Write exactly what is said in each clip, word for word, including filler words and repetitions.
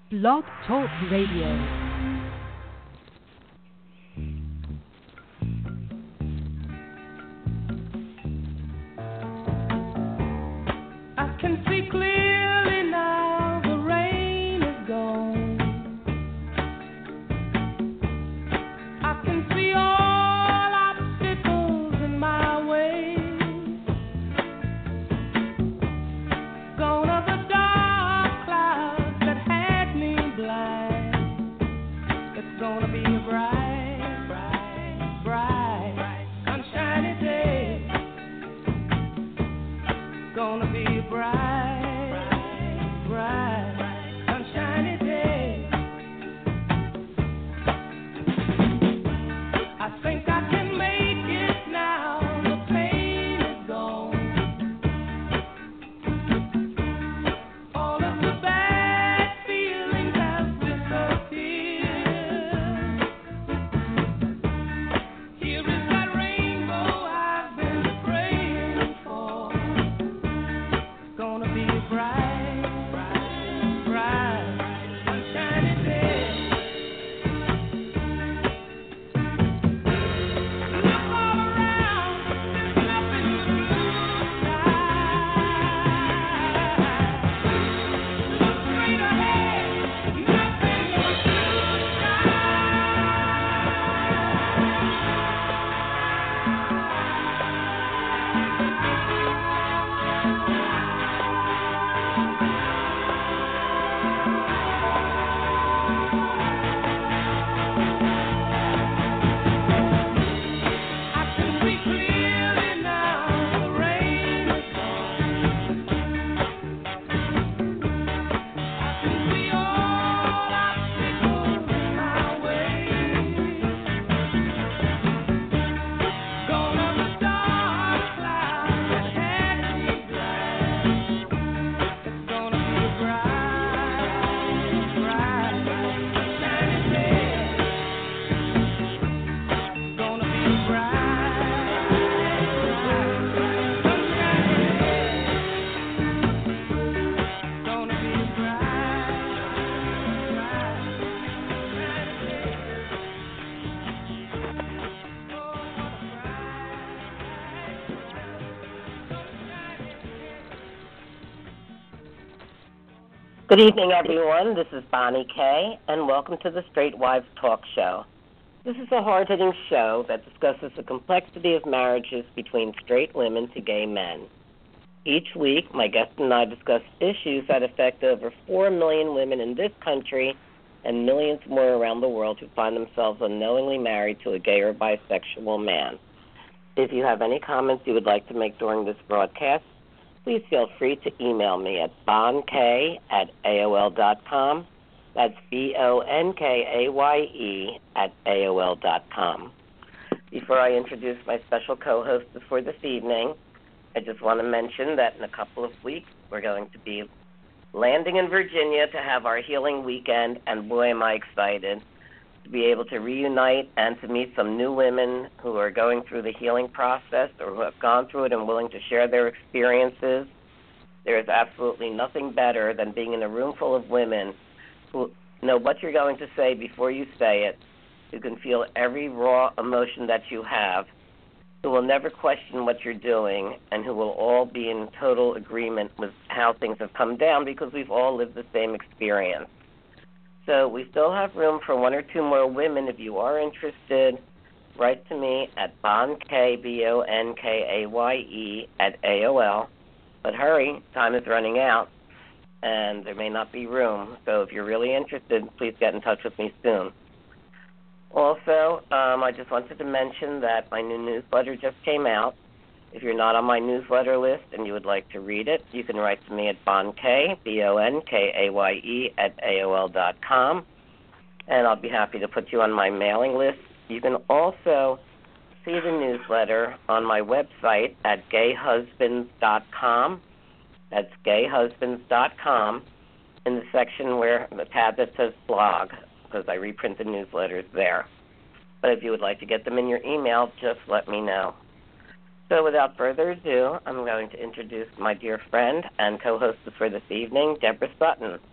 Blog Talk Radio. Good evening, everyone. This is Bonnie Kay, and welcome to the Straight Wives Talk Show. This is a hard-hitting show that discusses the complexity of marriages between straight women to gay men. Each week, my guest and I discuss issues that affect over four million women in this country and millions more around the world who find themselves unknowingly married to a gay or bisexual man. If you have any comments you would like to make during this broadcast, please feel free to email me at bonkay at A O L dot com. That's B O N K A Y E at A O L dot com. Before I introduce my special co-host for this evening, I just want to mention that in a couple of weeks we're going to be landing in Virginia to have our healing weekend, and boy am I excited to be able to reunite and to meet some new women who are going through the healing process or who have gone through it and willing to share their experiences. There is absolutely nothing better than being in a room full of women who know what you're going to say before you say it, who can feel every raw emotion that you have, who will never question what you're doing, and who will all be in total agreement with how things have come down because we've all lived the same experience. So we still have room for one or two more women. If you are interested, write to me at Bonkay, B O N K A Y E, at A O L. But hurry, time is running out, and there may not be room. So if you're really interested, please get in touch with me soon. Also, um, I just wanted to mention that my new newsletter just came out. If you're not on my newsletter list and you would like to read it, you can write to me at Bonkay, B O N K A Y E, at A O L dot com, and I'll be happy to put you on my mailing list. You can also see the newsletter on my website at gay husbands dot com. That's gay husbands dot com in the section where the tab that says blog, because I reprint the newsletters there. But if you would like to get them in your email, just let me know. So without further ado, I'm going to introduce my dear friend and co-host for this evening, Deborah Sutton.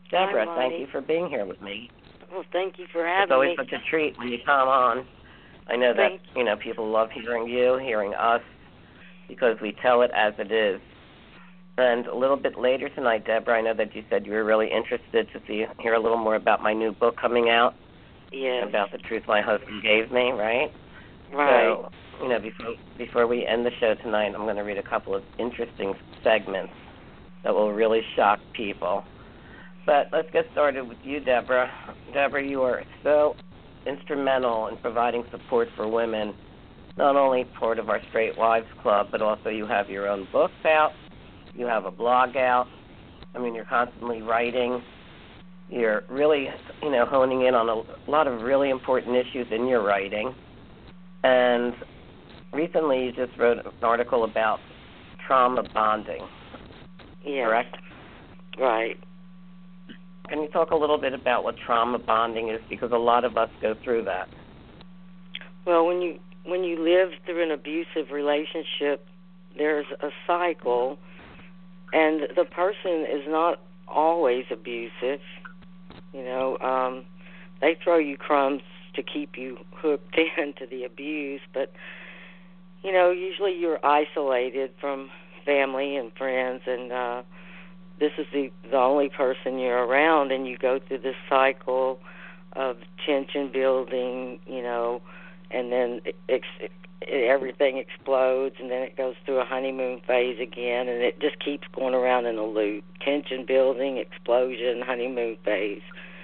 Deborah, Hi, thank you for being here with me. Well, thank you for having It's always me. such a treat when you come on. I know that, Thank you know, people love hearing you, hearing us, because we tell it as it is. And a little bit later tonight, Deborah, I know that you said you were really interested to see hear a little more about my new book coming out. Yes. About the truth my husband gave me, right? Right. So, you know, before before we end the show tonight, I'm going to read a couple of interesting segments that will really shock people. But let's get started with you, Deborah. Deborah, you are so instrumental in providing support for women, not only part of our Straight Wives Club, but also you have your own books out. You have a blog out. I mean, you're constantly writing. You're really, you know, honing in on a lot of really important issues in your writing. And recently you just wrote an article about trauma bonding, Yes. correct? Right. Can you talk a little bit about what trauma bonding is? Because a lot of us go through that. Well, when you when you live through an abusive relationship, there's a cycle, and the person is not always abusive. You know, um, they throw you crumbs to keep you hooked into the abuse, but, you know, usually you're isolated from family and friends, and uh, this is the, the only person you're around, and you go through this cycle of tension building, you know, and then it, it, it, everything explodes, and then it goes through a honeymoon phase again, and it just keeps going around in a loop. Tension building, explosion, honeymoon phase.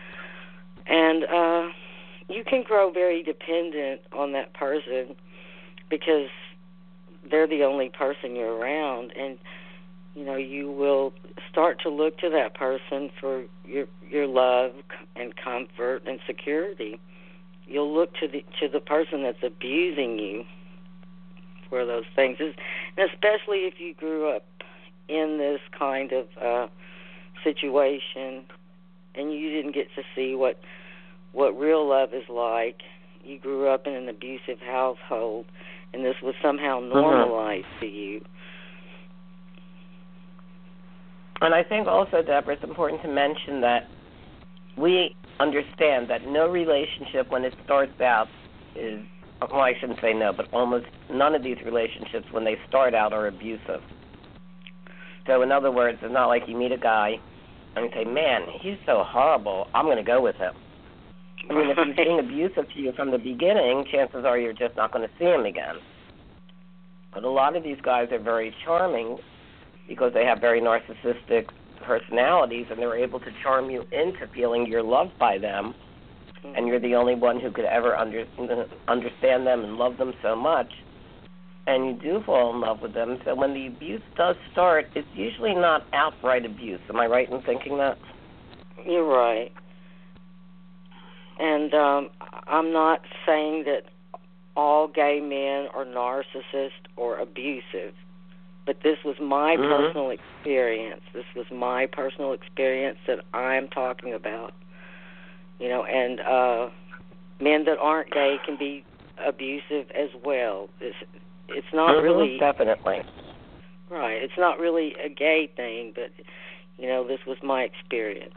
And uh, you can grow very dependent on that person because they're the only person you're around, and you know you will start to look to that person for your your love and comfort and security. You'll look to the to the person that's abusing you for those things, and especially if you grew up in this kind of uh, situation and you didn't get to see what what real love is like. You grew up in an abusive household, and this was somehow normalized mm-hmm. to you. And I think also, Deborah, it's important to mention that we understand that no relationship, when it starts out, is, well, I shouldn't say no, but almost none of these relationships, when they start out, are abusive. So, in other words, it's not like you meet a guy and you say, man, he's so horrible, I'm going to go with him. I mean, if he's being abusive to you from the beginning, chances are you're just not going to see him again. But a lot of these guys are very charming because they have very narcissistic personalities, and they're able to charm you into feeling you're loved by them, and you're the only one who could ever under, understand them and love them so much, and you do fall in love with them. So when the abuse does start, it's usually not outright abuse. Am I right in thinking that? You're right. And um, I'm not saying that all gay men are narcissists or abusive, but this was my mm-hmm. personal experience. This was my personal experience that I'm talking about. You know, and uh, men that aren't gay can be abusive as well. It's, it's not mm-hmm, really... Definitely. Right. It's not really a gay thing, but, you know, this was my experience.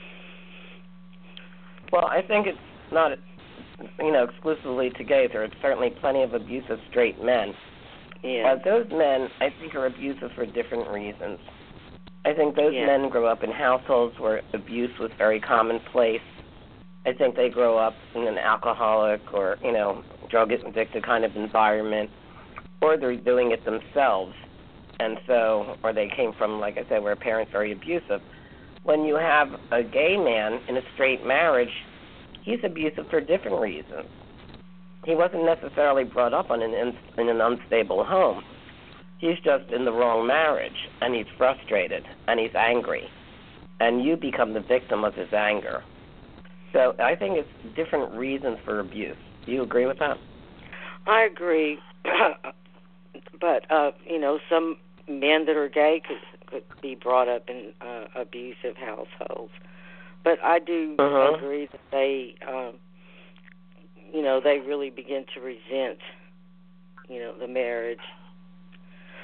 Well, I think it's not, you know, exclusively to gays. There are certainly plenty of abusive straight men. Yeah. Uh, those men, I think, are abusive for different reasons. I think those yeah. men grow up in households where abuse was very commonplace. I think they grow up in an alcoholic or, you know, drug-addicted kind of environment, or they're doing it themselves. And so, or they came from, like I said, where parents are very abusive. When you have a gay man in a straight marriage, he's abusive for different reasons. He wasn't necessarily brought up in an, in an unstable home. He's just in the wrong marriage, and he's frustrated, and he's angry. And you become the victim of his anger. So I think it's different reasons for abuse. Do you agree with that? I agree. But, uh, you know, some men that are gay could could be brought up in uh, abusive households. But I do uh-huh. agree that they, um, you know, they really begin to resent, you know, the marriage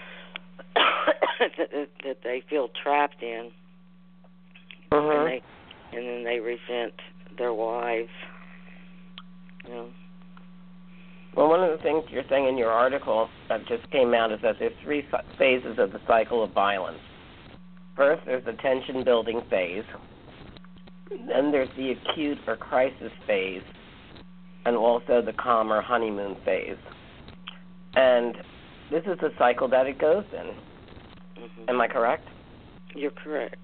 that, that they feel trapped in. Uh-huh. And they and then they resent their wives. You know. Well, one of the things you're saying in your article that just came out is that there's three phases of the cycle of violence. First, there's the tension-building phase. Then there's the acute or crisis phase, and also the calm or honeymoon phase. And this is the cycle that it goes in. Mm-hmm. Am I correct? You're correct.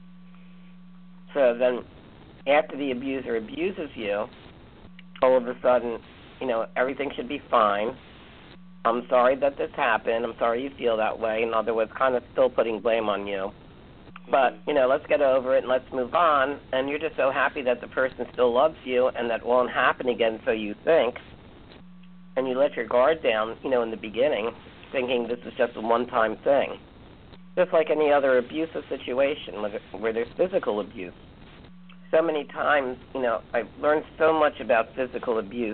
So then, after the abuser abuses you, all of a sudden, you know, everything should be fine. I'm sorry that this happened. I'm sorry you feel that way. In other words, kind of still putting blame on you. But, you know, let's get over it and let's move on. And you're just so happy that the person still loves you and that won't happen again, so you think. And you let your guard down, you know, in the beginning, thinking this is just a one-time thing. Just like any other abusive situation where, where there's physical abuse. So many times, you know, I've learned so much about physical abuse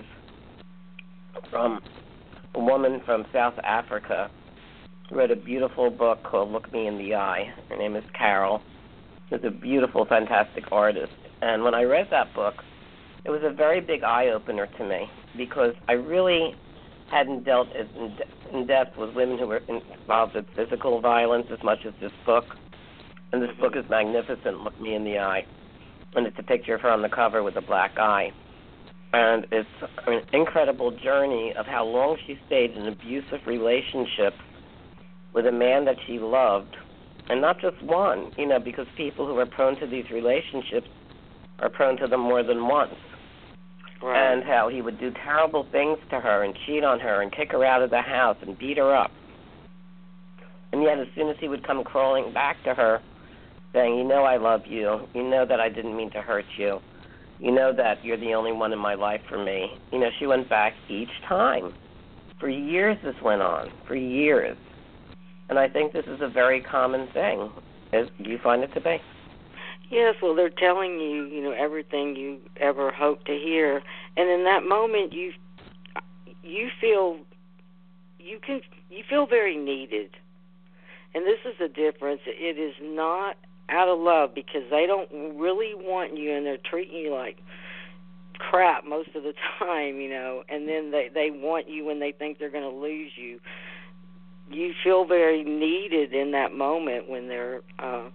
from a woman from South Africa who wrote a beautiful book called Look Me in the Eye. Her name is Carol. She's a beautiful, fantastic artist. And when I read that book, it was a very big eye-opener to me because I really hadn't dealt as in, de- in depth with women who were involved with physical violence as much as this book. And this book is magnificent, Look Me in the Eye. And it's a picture of her on the cover with a black eye. And it's an incredible journey of how long she stayed in an abusive relationship with a man that she loved, and not just one, you know, because people who are prone to these relationships are prone to them more than once. Right. And how he would do terrible things to her and cheat on her and kick her out of the house and beat her up. And yet as soon as he would come crawling back to her saying, you know I love you, you know that I didn't mean to hurt you, you know that you're the only one in my life for me, you know, she went back each time. For years this went on, for years. And I think this is a very common thing. Is, do you find it to be? Yes, well, they're telling you, you know, everything you ever hoped to hear, and in that moment, you you feel you can you feel very needed, and this is the difference. It is not out of love because they don't really want you, and they're treating you like crap most of the time, you know, and then they they want you when they think they're going to lose you. You feel very needed in that moment when they're, uh,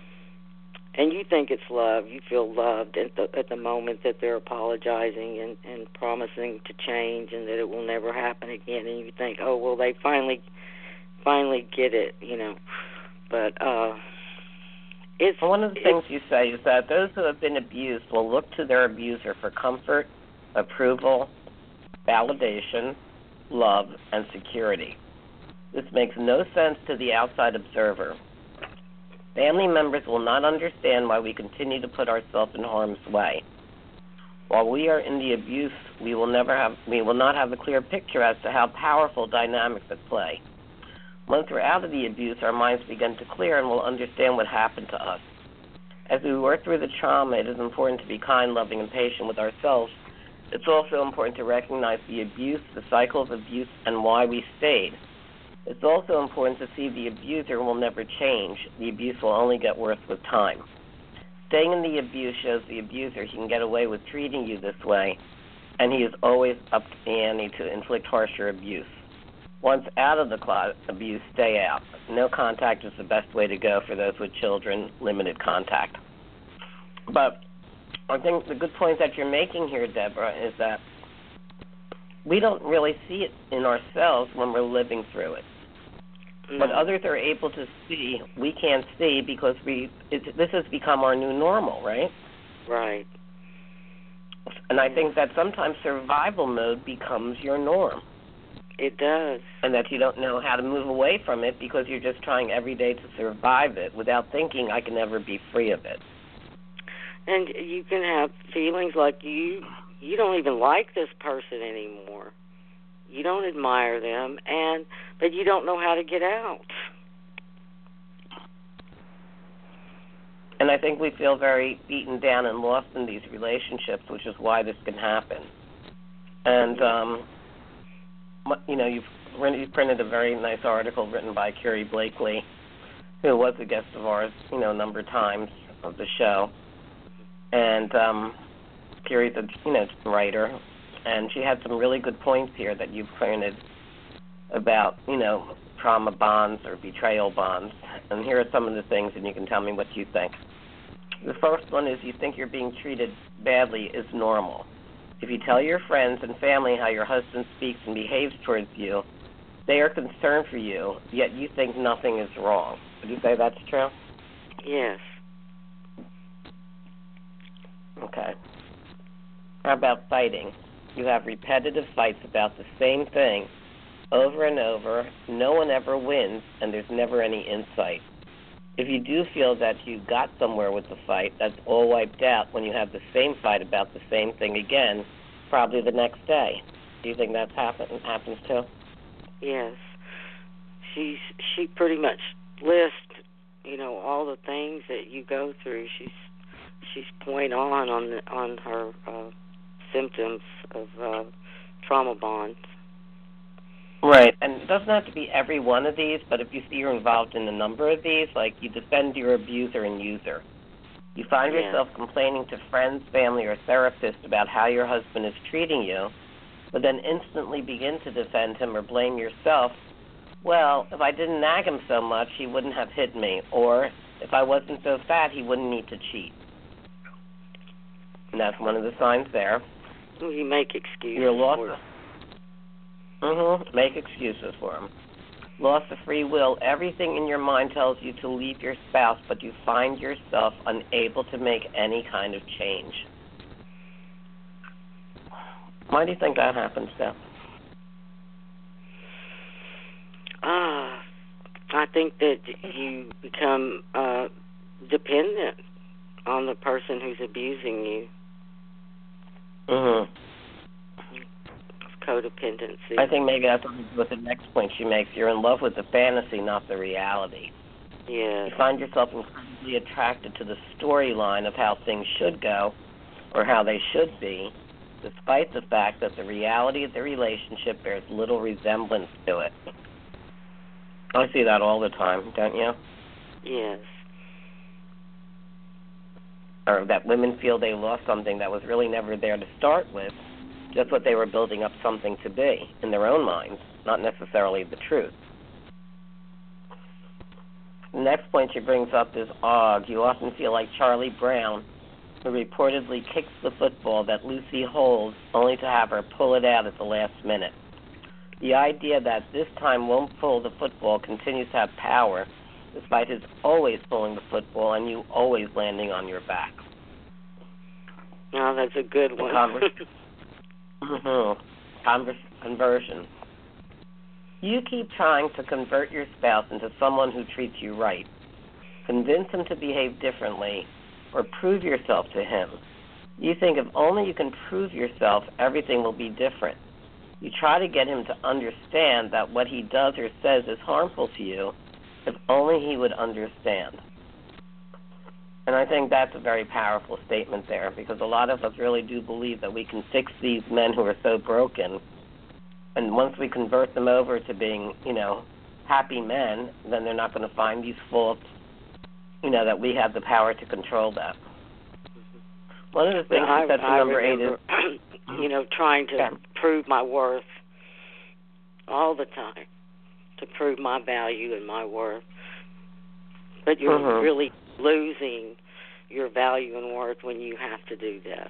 and you think it's love. You feel loved at the at the moment that they're apologizing and, and promising to change and that it will never happen again. And you think, oh well, they finally, finally get it, you know. But uh, it's well, one of the things you say is that those who have been abused will look to their abuser for comfort, approval, validation, love, and security. This makes no sense to the outside observer. Family members will not understand why we continue to put ourselves in harm's way. While we are in the abuse, we will never have we will not have a clear picture as to how powerful dynamics at play. Once we're out of the abuse, our minds begin to clear and we'll understand what happened to us. As we work through the trauma, it is important to be kind, loving, and patient with ourselves. It's also important to recognize the abuse, the cycle of abuse, and why we stayed. It's also important to see the abuser will never change. The abuse will only get worse with time. Staying in the abuse shows the abuser he can get away with treating you this way, and he is always up to the ante to inflict harsher abuse. Once out of the closet, abuse, stay out. No contact is the best way to go for those with children, limited contact. But I think the good point that you're making here, Deborah, is that we don't really see it in ourselves when we're living through it. No. What others are able to see, we can't see because we it, this has become our new normal, right? Right. And I think that sometimes survival mode becomes your norm. It does. And that you don't know how to move away from it because you're just trying every day to survive it without thinking I can never be free of it. And you can have feelings like you you don't even like this person anymore. You don't admire them, and but you don't know how to get out. And I think we feel very beaten down and lost in these relationships, which is why this can happen. And, um, you know, you've, you've printed a very nice article written by Curie Blakely, who was a guest of ours, you know, a number of times of the show. and um, Carrie's a you know writer, and she had some really good points here that you've pointed about you know trauma bonds or betrayal bonds. And here are some of the things, and you can tell me what you think. The first one is you think you're being treated badly is normal. If you tell your friends and family how your husband speaks and behaves towards you, they are concerned for you, yet you think nothing is wrong. Would you say that's true? Yes. Okay. How about fighting? You have repetitive fights about the same thing over and over. No one ever wins, and there's never any insight. If you do feel that you got somewhere with the fight, that's all wiped out when you have the same fight about the same thing again, probably the next day. Do you think that's happen happens too? Yes. She's she pretty much lists, you know, all the things that you go through. She's she's point on on the, on her uh, symptoms of uh, trauma bonds. Right, and it doesn't have to be every one of these, but if you see you're involved in a number of these, like you defend your abuser and user. You find Yeah. yourself complaining to friends, family, or therapists about how your husband is treating you, but then instantly begin to defend him or blame yourself. Well, if I didn't nag him so much, he wouldn't have hit me, or if I wasn't so fat, he wouldn't need to cheat. And that's one of the signs there. Well, you make excuses. You're lost. For Mm-hmm. Make excuses for him. Loss of free will. Everything in your mind tells you to leave your spouse, but you find yourself unable to make any kind of change. Why do you think that happens, Steph? Ah, I think that you become uh, dependent on the person who's abusing you. Mm-hmm. Codependency. I think maybe that's what the next point she makes. You're in love with the fantasy, not the reality. Yeah. You find yourself incredibly attracted to the storyline of how things should go or how they should be, despite the fact that the reality of the relationship bears little resemblance to it. I see that all the time, don't you? Yes. Or that women feel they lost something that was really never there to start with, just what they were building up something to be in their own minds, not necessarily the truth. The next point she brings up is Og. You often feel like Charlie Brown, who reportedly kicks the football that Lucy holds only to have her pull it out at the last minute. The idea that this time won't pull the football continues to have power, despite his always pulling the football and you always landing on your back. Oh, that's a good one. Conver- mm-hmm. Conver- conversion. You keep trying to convert your spouse into someone who treats you right, convince him to behave differently, or prove yourself to him. You think if only you can prove yourself, everything will be different. You try to get him to understand that what he does or says is harmful to you, if only he would understand. And I think that's a very powerful statement there, because a lot of us really do believe that we can fix these men who are so broken, and once we convert them over to being, you know, happy men, then they're not going to find these faults, you know, that we have the power to control that. One of the things well, she said for I number remember, eight is, you know, trying to yeah. prove my worth all the time, to prove my value and my worth. But you're mm-hmm. really losing your value and worth when you have to do that.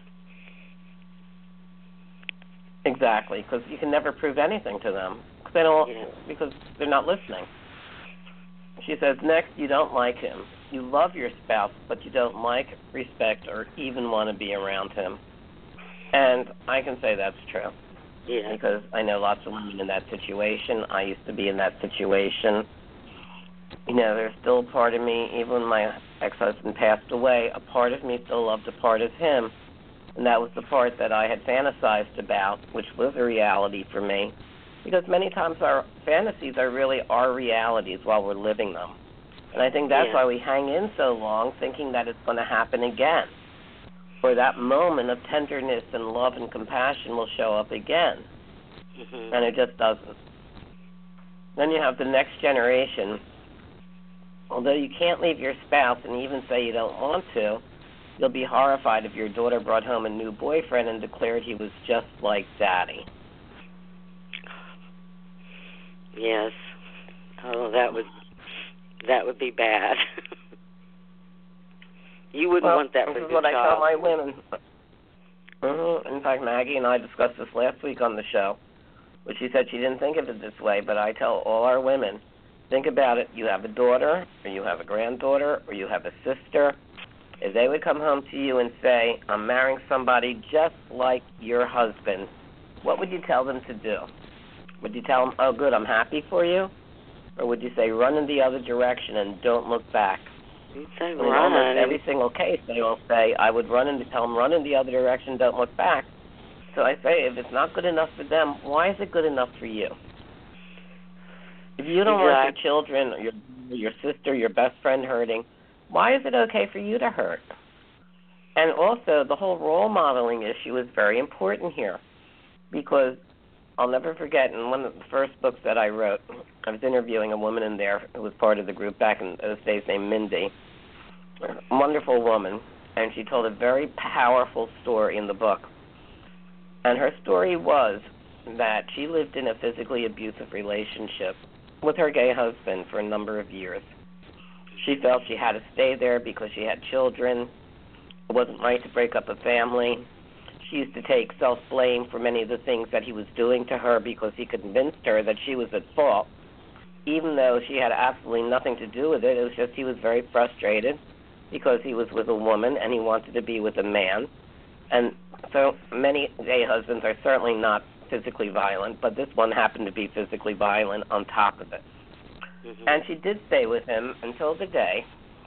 Exactly, because you can never prove anything to them because they don't, Yeah. because they're not listening. She says, next, you don't like him. You love your spouse, but you don't like, respect, or even want to be around him. And I can say that's true. Yeah. Because I know lots of women in that situation. I used to be in that situation. You know, there's still a part of me, even when my ex-husband passed away, a part of me still loved a part of him. And that was the part that I had fantasized about, which was a reality for me. Because many times our fantasies are really our realities while we're living them. And I think that's yeah. why we hang in so long thinking that it's going to happen again. Or that moment of tenderness and love and compassion will show up again. Mm-hmm. And it just doesn't. Then you have the next generation. Although you can't leave your spouse and even say you don't want to, You'll be horrified if your daughter brought home a new boyfriend and declared he was just like Daddy. Yes. Oh, that would that would be bad. You wouldn't well, want that for this is your what child. I tell my women. Mm-hmm. In fact, Maggie and I discussed this last week on the show, but she said she didn't think of it this way, but I tell all our women, think about it. You have a daughter, or you have a granddaughter, or you have a sister. If they would come home to you and say, I'm marrying somebody just like your husband, what would you tell them to do? Would you tell them, oh, good, I'm happy for you? Or would you say, run in the other direction and don't look back? You'd say I mean, run. almost every single case, they will say, I would run in, tell them, run in the other direction, don't look back. So I say, if it's not good enough for them, why is it good enough for you? If you don't exactly. want your children, or your, your sister, your best friend hurting, why is it okay for you to hurt? And also, the whole role modeling issue is very important here, because I'll never forget, in one of the first books that I wrote, I was interviewing a woman in there who was part of the group back in those days named Mindy, a wonderful woman, and she told a very powerful story in the book. And her story was that she lived in a physically abusive relationship with her gay husband for a number of years. She felt she had to stay there because she had children. It wasn't right to break up a family. She used to take self-blame for many of the things that he was doing to her because he convinced her that she was at fault, even though she had absolutely nothing to do with it. It was just he was very frustrated because he was with a woman and he wanted to be with a man. And so many gay husbands are certainly not physically violent, but this one happened to be physically violent on top of it. Mm-hmm. And she did stay with him until the day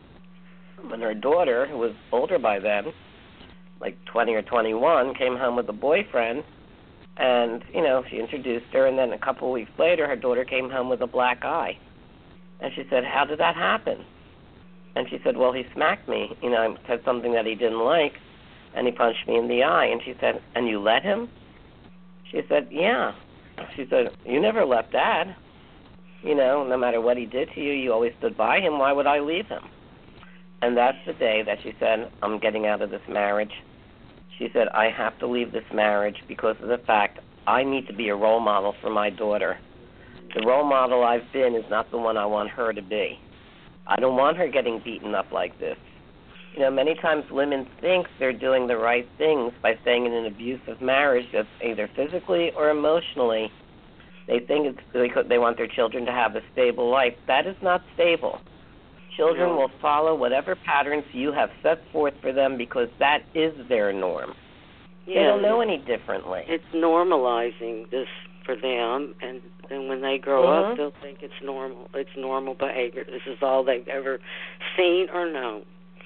when her daughter, who was older by then, like twenty or twenty-one, came home with a boyfriend, and, you know, she introduced her, and then a couple of weeks later, her daughter came home with a black eye. And she said, how did that happen? And she said, well, he smacked me. You know, I said something that he didn't like, and he punched me in the eye. And she said, and you let him? She said, yeah. She said, you never left Dad. You know, no matter what he did to you, you always stood by him. Why would I leave him? And that's the day that she said, I'm getting out of this marriage. She said, I have to leave this marriage because of the fact I need to be a role model for my daughter. The role model I've been is not the one I want her to be. I don't want her getting beaten up like this. You know, many times women think they're doing the right things by staying in an abusive marriage that's either physically or emotionally. They think it's because they want their children to have a stable life. That is not stable. Children will follow whatever patterns you have set forth for them because that is their norm. Yeah, they don't know any differently. It's normalizing this for them, and, and when they grow mm-hmm. up, they'll think it's normal. It's normal behavior. This is all they've ever seen or known,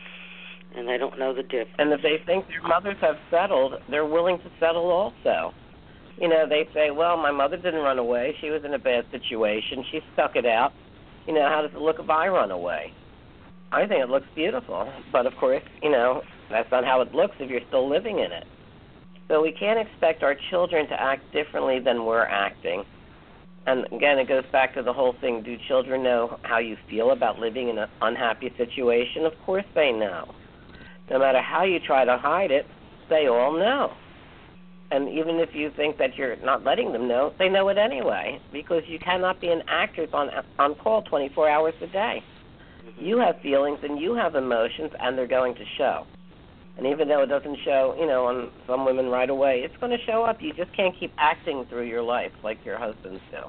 and they don't know the difference. And if they think their mothers have settled, they're willing to settle also. You know, they say, well, my mother didn't run away. She was in a bad situation. She stuck it out. You know, how does it look if I run away? I think it looks beautiful. But, of course, you know, that's not how it looks if you're still living in it. So we can't expect our children to act differently than we're acting. And, again, it goes back to the whole thing, do children know how you feel about living in an unhappy situation? Of course they know. No matter how you try to hide it, they all know. And even if you think that you're not letting them know, they know it anyway, because you cannot be an actor on on call twenty-four hours a day. Mm-hmm. You have feelings and you have emotions, and they're going to show. And even though it doesn't show, you know, on some women right away, it's going to show up. You just can't keep acting through your life like your husbands do.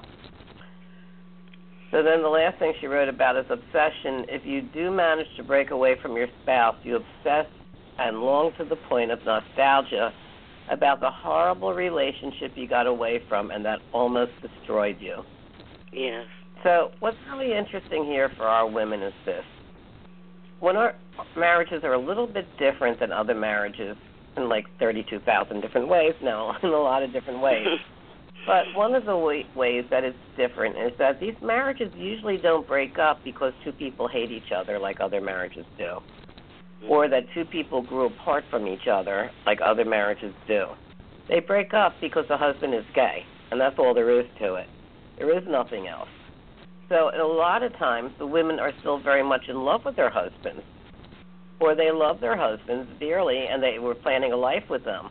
So then the last thing she wrote about is obsession. If you do manage to break away from your spouse, you obsess and long to the point of nostalgia about the horrible relationship you got away from and that almost destroyed you. Yes. So what's really interesting here for our women is this. When our marriages are a little bit different than other marriages in like thirty-two thousand different ways, no, in a lot of different ways, but one of the way, ways that it's different is that these marriages usually don't break up because two people hate each other like other marriages do, or that two people grew apart from each other like other marriages do. They break up because the husband is gay, and that's all there is to it. There is nothing else. So a lot of times the women are still very much in love with their husbands. or they love their husbands dearly and they were planning a life with them.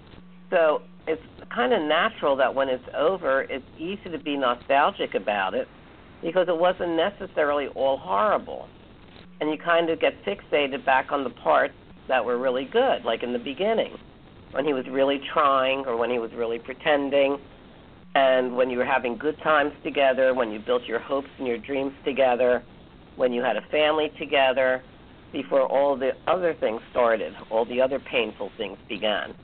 So it's kind of natural that when it's over, it's easy to be nostalgic about it because it wasn't necessarily all horrible. And you kind of get fixated back on the parts that were really good, like in the beginning, when he was really trying or when he was really pretending, and when you were having good times together, when you built your hopes and your dreams together, when you had a family together, before all the other things started, all the other painful things began.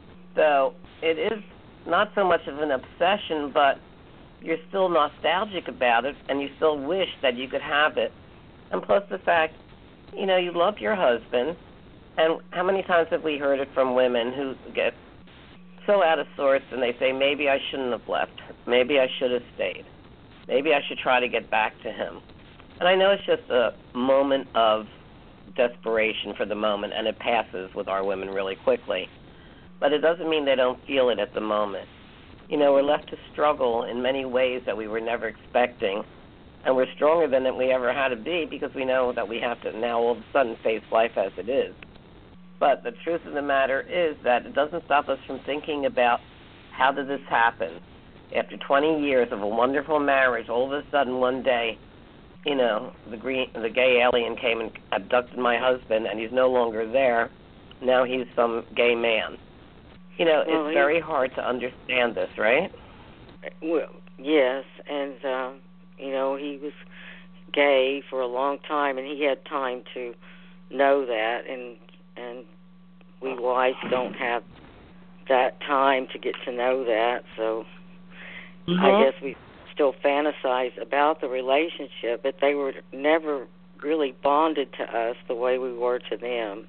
So it is not so much of an obsession, but you're still nostalgic about it, and you still wish that you could have it. And plus the fact, you know, you love your husband, and how many times have we heard it from women who get so out of sorts and they say, maybe I shouldn't have left, maybe I should have stayed, maybe I should try to get back to him. And I know it's just a moment of desperation for the moment, and it passes with our women really quickly. But it doesn't mean they don't feel it at the moment. You know, we're left to struggle in many ways that we were never expecting, and we're stronger than we ever had to be because we know that we have to now all of a sudden face life as it is. But the truth of the matter is that it doesn't stop us from thinking about how did this happen. After twenty years of a wonderful marriage, all of a sudden one day, you know, the green, the gay alien came and abducted my husband, and he's no longer there. Now he's some gay man. You know, well, it's very hard to understand this, right? Well, yes, and, uh, you know, he was gay for a long time, and he had time to know that, and and we wives don't have that time to get to know that, so mm-hmm. I guess we still fantasize about the relationship, but they were never really bonded to us the way we were to them.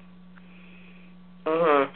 Mm-hmm.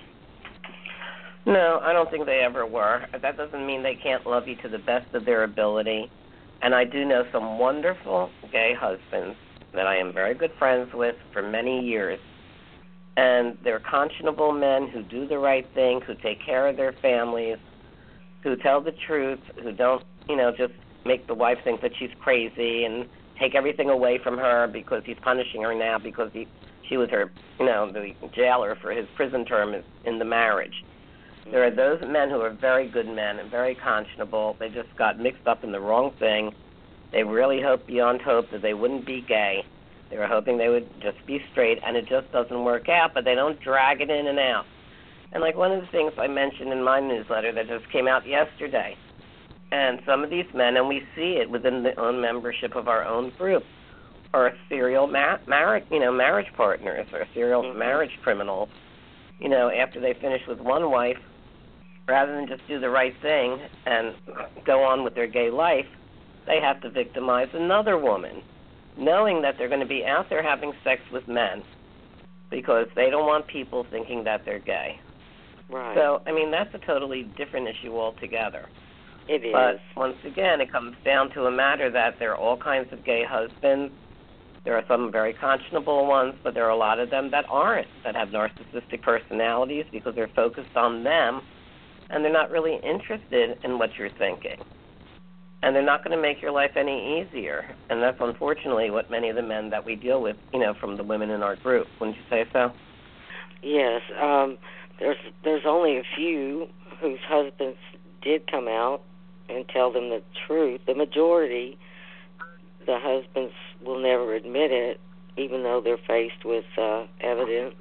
No, I don't think they ever were. That doesn't mean they can't love you to the best of their ability. And I do know some wonderful gay husbands that I am very good friends with for many years. And they're conscionable men who do the right thing, who take care of their families, who tell the truth, who don't, you know, just make the wife think that she's crazy and take everything away from her because he's punishing her now because he, she was her, you know, the jailer for his prison term in the marriage. There are those men who are very good men and very conscionable. They just got mixed up in the wrong thing. They really hoped beyond hope that they wouldn't be gay. They were hoping they would just be straight, and it just doesn't work out, but they don't drag it in and out. And like one of the things I mentioned in my newsletter that just came out yesterday, and some of these men, and we see it within the own membership of our own group, are serial ma- marriage, you know, marriage partners or serial mm-hmm. marriage criminals. You know, after they finish with one wife, rather than just do the right thing and go on with their gay life, they have to victimize another woman, knowing that they're going to be out there having sex with men because they don't want people thinking that they're gay. Right. So, I mean, that's a totally different issue altogether. It is. But once again, it comes down to a matter that there are all kinds of gay husbands. There are some very conscionable ones, but there are a lot of them that aren't, that have narcissistic personalities because they're focused on them, and they're not really interested in what you're thinking. And they're not going to make your life any easier. And that's unfortunately what many of the men that we deal with, you know, from the women in our group. Wouldn't you say so? Yes. Um, there's there's only a few whose husbands did come out and tell them the truth. The majority, the husbands will never admit it, even though they're faced with uh, evidence.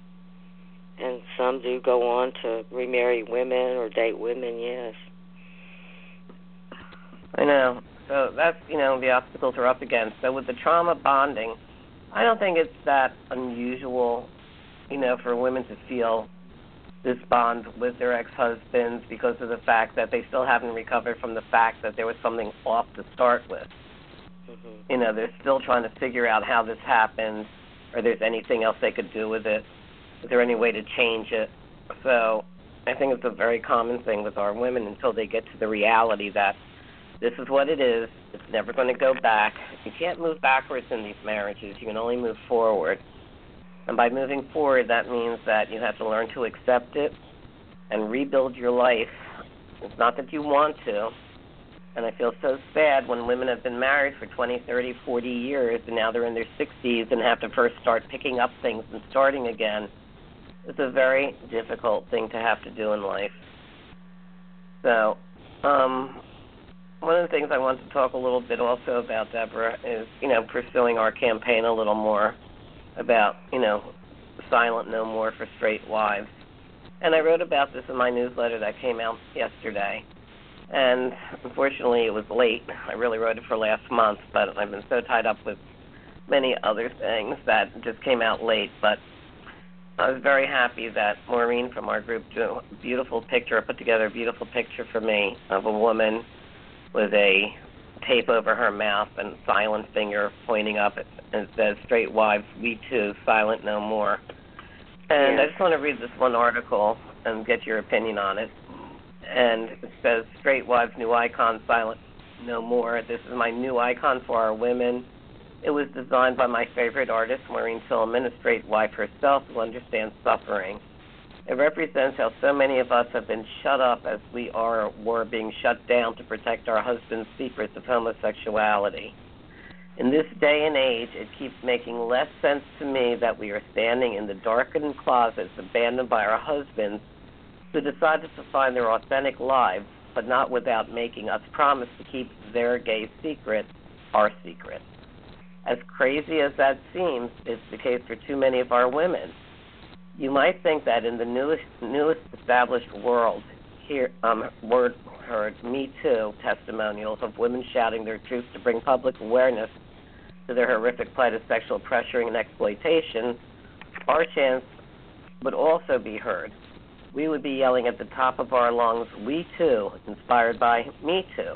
And some do go on to remarry women or date women, yes. I know. So that's, you know, the obstacles we're up against. So with the trauma bonding, I don't think it's that unusual, you know, for women to feel this bond with their ex-husbands because of the fact that they still haven't recovered from the fact that there was something off to start with. Mm-hmm. You know, they're still trying to figure out how this happened, or there's anything else they could do with it. Is there any way to change it? So I think it's a very common thing with our women until they get to the reality that this is what it is. It's never going to go back. You can't move backwards in these marriages. You can only move forward. And by moving forward, that means that you have to learn to accept it and rebuild your life. It's not that you want to, And I feel so sad when women have been married for twenty, thirty, forty years, and now they're in their sixties and have to first start picking up things and starting again. It's a very difficult thing to have to do in life. So, um, one of the things I want to talk a little bit also about, Deborah, is, you know, pursuing our campaign a little more about, you know, Silent No More for Straight Wives. And I wrote about this in my newsletter that came out yesterday. And unfortunately, it was late. I really wrote it for last month, but I've been so tied up with many other things that it just came out late. But I was very happy that Maureen from our group drew a beautiful picture, put together a beautiful picture for me of a woman with a tape over her mouth and silent finger pointing up, and it says, "Straight wives, we too, silent no more." And yes. I just want to read this one article and get your opinion on it. And it says, "Straight wives, new icon, silent no more. This is my new icon for our women. It was designed by my favorite artist, Maureen Tillman, a straight wife herself who understands suffering. It represents how so many of us have been shut up as we are or were being shut down to protect our husband's secrets of homosexuality. In this day and age, it keeps making less sense to me that we are standing in the darkened closets abandoned by our husbands who decided to find their authentic lives, but not without making us promise to keep their gay secret our secret. As crazy as that seems, it's the case for too many of our women. You might think that in the newest, newest established world, here, um, word heard Me Too testimonials of women shouting their truth to bring public awareness to their horrific plight of sexual pressuring and exploitation, our chants would also be heard. We would be yelling at the top of our lungs, "We too," inspired by Me Too.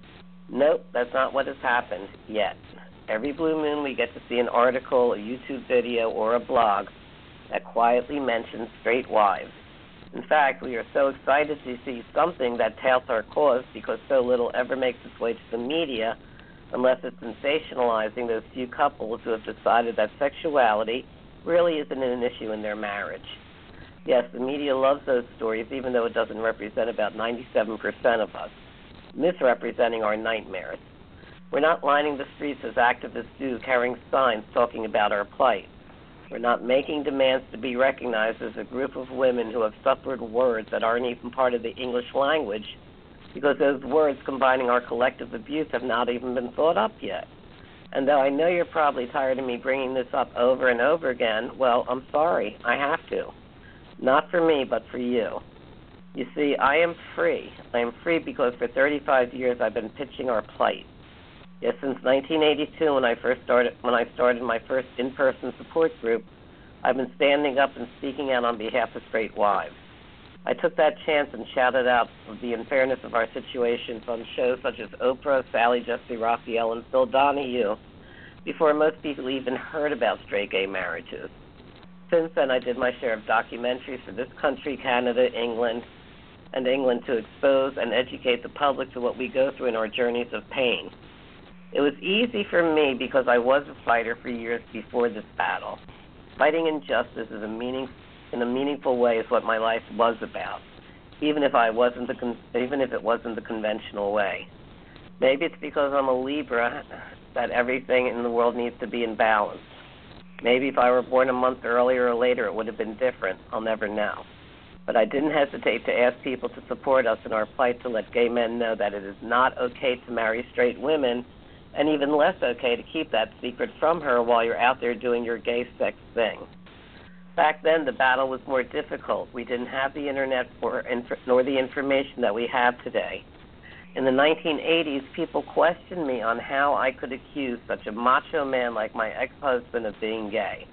Nope, that's not what has happened yet. Every blue moon we get to see an article, a YouTube video, or a blog that quietly mentions straight wives. In fact, we are so excited to see something that touts our cause because so little ever makes its way to the media unless it's sensationalizing those few couples who have decided that sexuality really isn't an issue in their marriage. Yes, the media loves those stories, even though it doesn't represent about ninety-seven percent of us, misrepresenting our nightmares. We're not lining the streets as activists do, carrying signs talking about our plight. We're not making demands to be recognized as a group of women who have suffered words that aren't even part of the English language, because those words combining our collective abuse have not even been thought up yet. And though I know you're probably tired of me bringing this up over and over again, well, I'm sorry, I have to. Not for me, but for you. You see, I am free. I am free because for thirty-five years I've been pitching our plight. Yes, since nineteen eighty-two, when I first started, when I started my first in-person support group, I've been standing up and speaking out on behalf of straight wives. I took that chance and shouted out the unfairness of our situations on shows such as Oprah, Sally Jesse Raphael, and Phil Donahue before most people even heard about straight gay marriages. Since then, I did my share of documentaries for this country, Canada, England, and England to expose and educate the public to what we go through in our journeys of pain. It was easy for me because I was a fighter for years before this battle. Fighting injustice is a meaning, in a meaningful way is what my life was about, even if I wasn't the con- even if it wasn't the conventional way. Maybe it's because I'm a Libra that everything in the world needs to be in balance. Maybe if I were born a month earlier or later, it would have been different. I'll never know. But I didn't hesitate to ask people to support us in our plight to let gay men know that it is not okay to marry straight women, and even less okay to keep that secret from her while you're out there doing your gay sex thing. Back then, the battle was more difficult. We didn't have the internet or, nor the information that we have today. In the nineteen eighties, people questioned me on how I could accuse such a macho man like my ex-husband of being gay.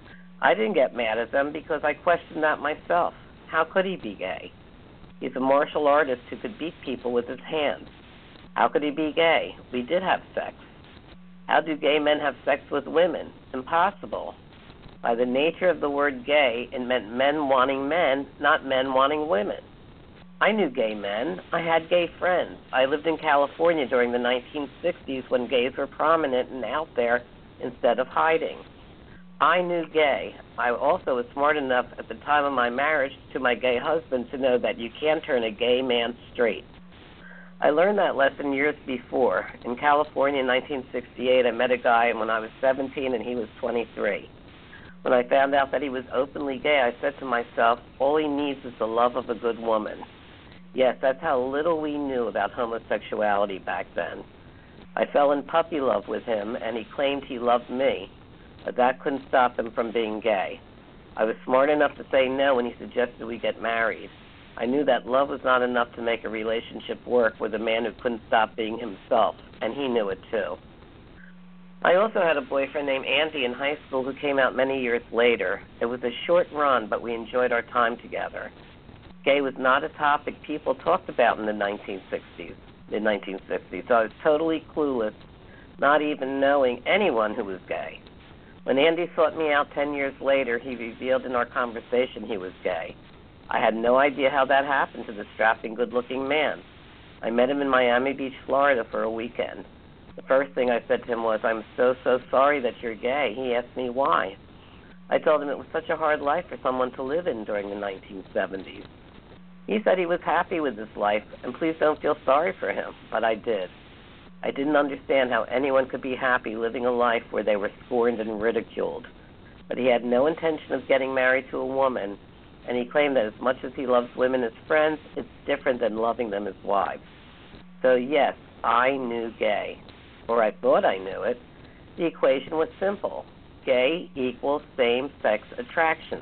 I didn't get mad at them because I questioned that myself. How could he be gay? He's a martial artist who could beat people with his hands. How could he be gay? We did have sex. How do gay men have sex with women? Impossible. By the nature of the word gay, it meant men wanting men, not men wanting women. I knew gay men. I had gay friends. I lived in California during the nineteen sixties when gays were prominent and out there instead of hiding. I knew gay. I also was smart enough at the time of my marriage to my gay husband to know that you can't turn a gay man straight. I learned that lesson years before. In California in nineteen sixty-eight, I met a guy when I was seventeen and he was twenty-three. When I found out that he was openly gay, I said to myself, all he needs is the love of a good woman. Yes, that's how little we knew about homosexuality back then. I fell in puppy love with him, and he claimed he loved me, but that couldn't stop him from being gay. I was smart enough to say no when he suggested we get married. I knew that love was not enough to make a relationship work with a man who couldn't stop being himself, and he knew it too. I also had a boyfriend named Andy in high school who came out many years later. It was a short run, but we enjoyed our time together. Gay was not a topic people talked about in the nineteen sixties, the nineteen sixties, so I was totally clueless, not even knowing anyone who was gay. When Andy sought me out ten years later, he revealed in our conversation he was gay. I had no idea how that happened to this strapping, good-looking man. I met him in Miami Beach, Florida for a weekend. The first thing I said to him was, I'm so, so sorry that you're gay. He asked me why. I told him it was such a hard life for someone to live in during the nineteen seventies. He said he was happy with his life, and please don't feel sorry for him, but I did. I didn't understand how anyone could be happy living a life where they were scorned and ridiculed. But he had no intention of getting married to a woman, and he claimed that as much as he loves women as friends, it's different than loving them as wives. So yes, I knew gay. Or I thought I knew it. The equation was simple. Gay equals same-sex attraction,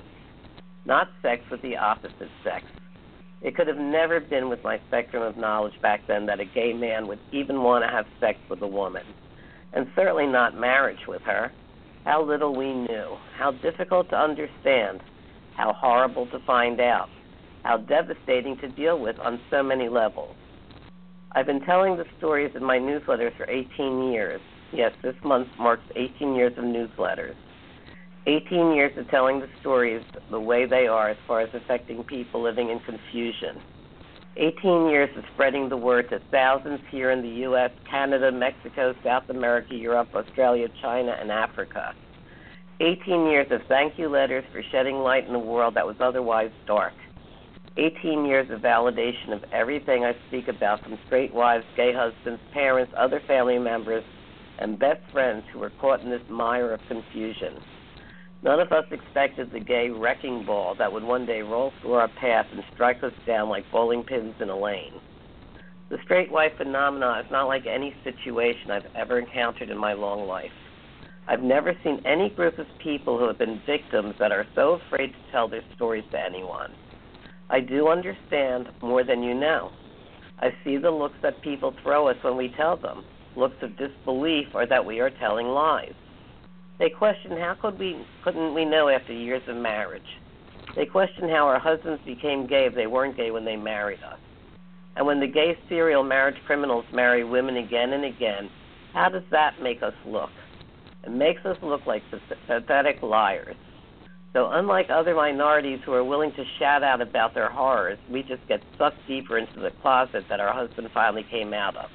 not sex with the opposite sex. It could have never been with my spectrum of knowledge back then that a gay man would even want to have sex with a woman, and certainly not marriage with her. How little we knew, how difficult to understand, how horrible to find out, how devastating to deal with on so many levels. I've been telling the stories in my newsletters for eighteen years. Yes, this month marks eighteen years of newsletters. eighteen years of telling the stories the way they are as far as affecting people living in confusion. eighteen years of spreading the word to thousands here in the U S, Canada, Mexico, South America, Europe, Australia, China, and Africa. eighteen years of thank you letters for shedding light in a world that was otherwise dark. eighteen years of validation of everything I speak about, from straight wives, gay husbands, parents, other family members, and best friends who were caught in this mire of confusion. None of us expected the gay wrecking ball that would one day roll through our path and strike us down like bowling pins in a lane. The straight wife phenomenon is not like any situation I've ever encountered in my long life. I've never seen any group of people who have been victims that are so afraid to tell their stories to anyone. I do understand more than you know. I see the looks that people throw us when we tell them, looks of disbelief or that we are telling lies. They question how could we, couldn't we know after years of marriage. They question how our husbands became gay if they weren't gay when they married us. And when the gay serial marriage criminals marry women again and again, how does that make us look? It makes us look like pathetic liars. So unlike other minorities who are willing to shout out about their horrors, we just get sucked deeper into the closet that our husband finally came out of.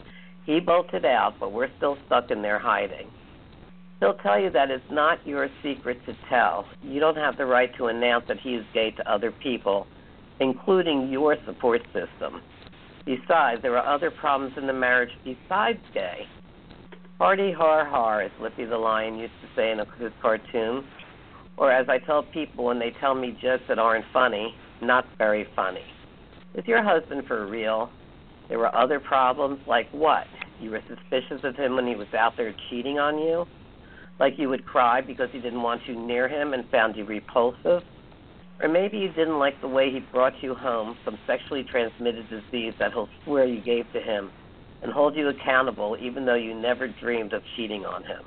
He bolted out, but we're still stuck in there hiding. He'll tell you that it's not your secret to tell. You don't have the right to announce that he is gay to other people, including your support system. Besides, there are other problems in the marriage besides gay. Party har har, as Lippy the Lion used to say in his cartoon. Or as I tell people when they tell me jokes that aren't funny, not very funny. Is your husband for real? There were other problems, like what? You were suspicious of him when he was out there cheating on you? Like you would cry because he didn't want you near him and found you repulsive? Or maybe you didn't like the way he brought you home some sexually transmitted disease that he'll swear you gave to him and hold you accountable even though you never dreamed of cheating on him.